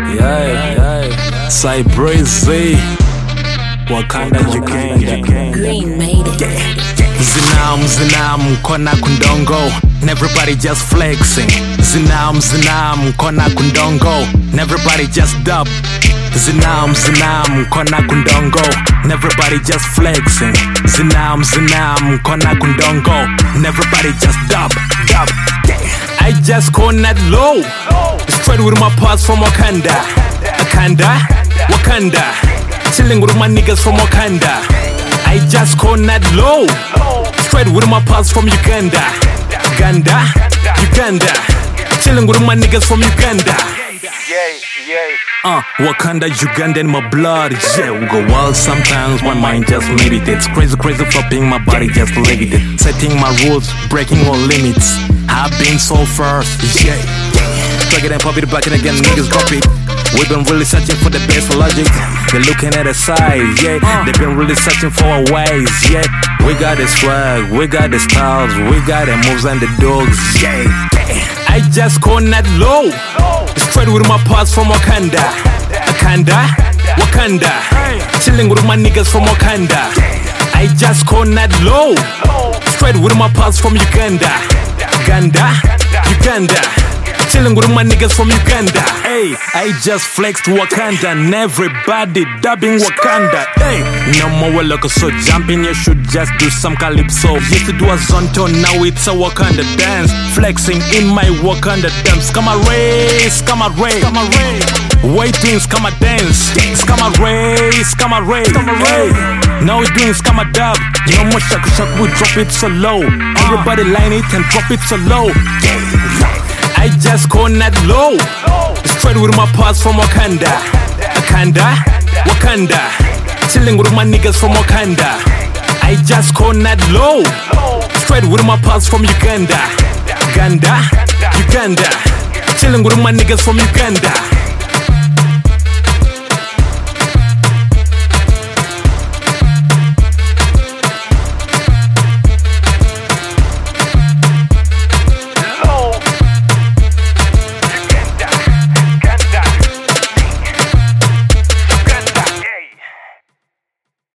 Yeah. Say breezy. Wakanda Uganda. Green made it. Zinam, kona kundongo. And everybody just flexing. Zinam, kona kundongo. And everybody just dub. Zinam, kona kundongo. And everybody just flexing. Zinam, kona kundongo. And everybody just dub. I just cornered low. Straight with my parts from Wakanda. Wakanda. Chilling with my niggas from Wakanda. I just cornered low. Straight with my parts from Uganda. Uganda. Chilling with my niggas from Uganda. Wakanda, Uganda in my blood. Yeah, we go wild sometimes. My mind just meditates. Crazy flopping, my body just levitates. Setting my rules, breaking all limits. I've been so first. Yeah. Drag it and pop it back and again, niggas drop it. We've been really searching for the best logic. They're looking at the size, yeah. They've been really searching for our ways, yeah. We got the swag, we got the styles, we got the moves and the dogs, yeah. I just cornered low. Straight with my parts from Wakanda. Wakanda. Chilling with my niggas from Wakanda. I just cornered low. Straight with my parts from Uganda. Uganda. Chilling with my niggas from Uganda. Hey, I just flexed Wakanda and everybody dubbing Wakanda. Hey, no more local, so jumping, you should just do some calypso. Used to do a zonto, now it's a Wakanda dance. Flexing in my Wakanda dance. Come a race. White twins, come a dance. Come a race. Hey, now we doing come a dub. No more shaku, we drop it so low. Everybody line it and drop it so low. I just cornered low. Straight with my parts from Wakanda. Wakanda. Chilling with my niggas from Wakanda. I just cornered low. Straight with my parts from Uganda. Uganda. Chilling with my niggas from Uganda.